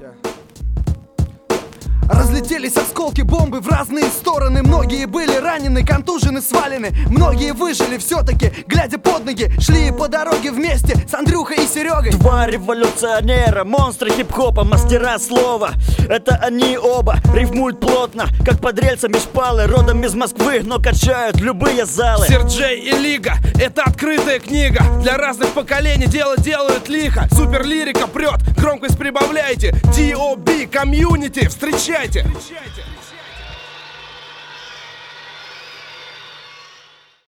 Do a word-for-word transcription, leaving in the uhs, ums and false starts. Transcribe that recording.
Разлетелись осколки бомбы в разные стороны. Многие были ранены, контужены, свалены. Многие выжили все-таки, глядя под ноги. Шли по дороге вместе с Андрюхой и Серегой. Два революционера, монстры хип-хопа, мастера слова. Это они оба, рифмуют плотно, как под рельсами шпалы. Родом из Москвы, но качают любые залы. Серджей и Лига — это открытая книга. Для разных поколений дело делают лихо. Суперлирика прет, громкость прибавляйте. ди о би, комьюнити, встречайте. Встречайте.